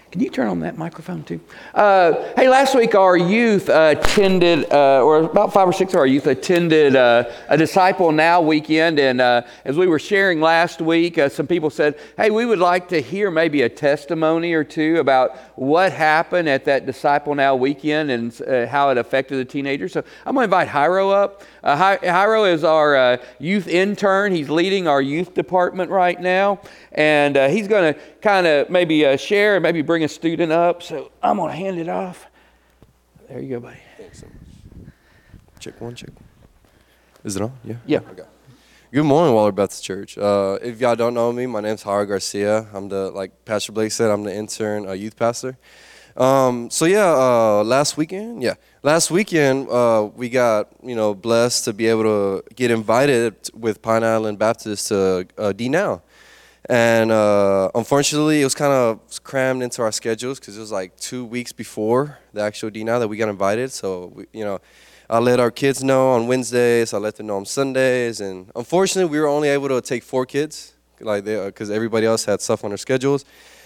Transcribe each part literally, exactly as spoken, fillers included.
Can you turn on that microphone too? Uh, hey, last week our youth uh, attended, uh, or about five or six of our youth attended uh, a Disciple Now weekend. And uh, as we were sharing last week, uh, some people said, hey, we would like to hear maybe a testimony or two about what happened at that Disciple Now weekend and uh, how it affected the teenagers. So I'm going to invite Jairo up. Uh, Hi- Jairo is our uh, youth intern. He's leading our youth department right now. And uh, he's going to kind of maybe uh, share and maybe bring a student up. So I'm going to hand it off. There you go, buddy. Thanks so much. Check one, check one. Is it on? Yeah? Yeah. Okay. Good morning, Waller Baptist Church. Uh, if y'all don't know me, my name's Jairo Garcia. I'm the, like Pastor Blake said, I'm the intern uh, youth pastor. Um, so yeah, uh, last weekend, yeah, last weekend uh, we got, you know, blessed to be able to get invited with Pine Island Baptist to uh, D Now. And uh, unfortunately, it was kind of crammed into our schedules because it was like two weeks before the actual D Now that we got invited. So, we, you know, I let our kids know on Wednesdays. I let them know on Sundays. And unfortunately, we were only able to take four kids like because everybody else had stuff on their schedules.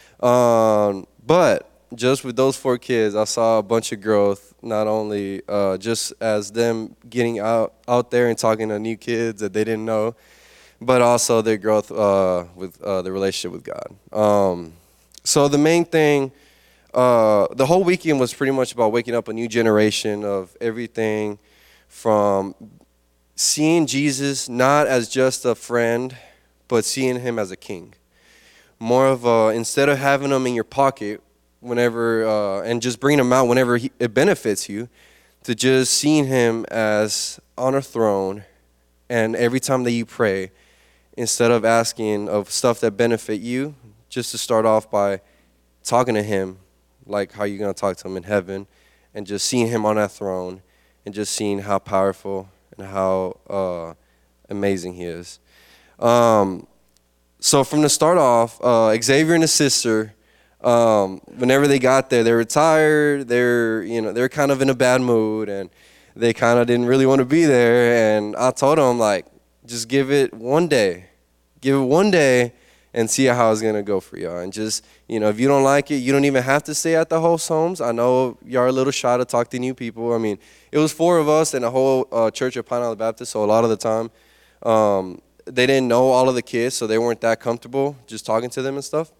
Um, but just with those four kids, I saw a bunch of growth, not only uh, just as them getting out, out there and talking to new kids that they didn't know, but also their growth uh, with uh, the relationship with God. Um, so the main thing, uh, the whole weekend was pretty much about waking up a new generation of everything from seeing Jesus not as just a friend, but seeing him as a king. More of a, instead of having him in your pocket whenever, uh, and just bringing him out whenever he, it benefits you, to just seeing him as on a throne, and every time that you pray, instead of asking of stuff that benefit you, just to start off by talking to him like how you're going to talk to him in heaven, and just seeing him on that throne, and just seeing how powerful and how uh, amazing he is. Um, so from the start off, uh, Xavier and his sister, um, whenever they got there, they were tired. They're, you know, they're kind of in a bad mood, and they kind of didn't really want to be there. And I told them, like, just give it one day. Give it one day and see how it's going to go for y'all. And just, you know, if you don't like it, you don't even have to stay at the host homes. I know y'all are a little shy to talk to new people. I mean, it was four of us and a whole uh, church of Pine Island Baptist, so a lot of the time um, they didn't know all of the kids, so they weren't that comfortable just talking to them and stuff.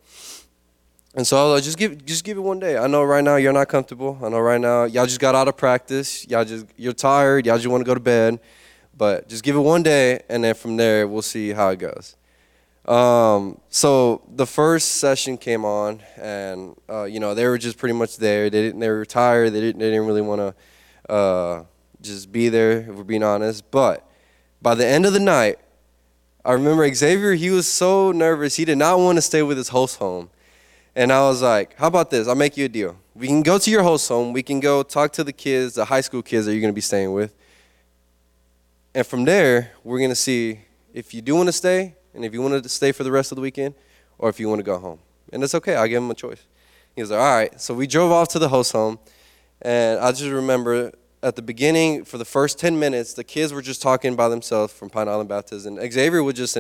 And so I was like, just give, just give it one day. I know right now you're not comfortable. I know right now y'all just got out of practice. Y'all just, you're tired. Y'all just want to go to bed. But just give it one day, and then from there, we'll see how it goes. Um, so the first session came on, and, uh, you know, they were just pretty much there. They didn't, they were tired. They didn't, they didn't really want to uh, just be there, if we're being honest. But by the end of the night, I remember Xavier, he was so nervous. He did not want to stay with his host home. And I was like, how about this? I'll make you a deal. We can go to your host home. We can go talk to the kids, the high school kids that you're going to be staying with. And from there, we're going to see if you do want to stay, and if you want to stay for the rest of the weekend, or if you want to go home. And it's okay. I'll give him a choice. He was like, all right. So we drove off to the host home, and I just remember at the beginning, for the first ten minutes, the kids were just talking by themselves from Pine Island Baptist, and Xavier would just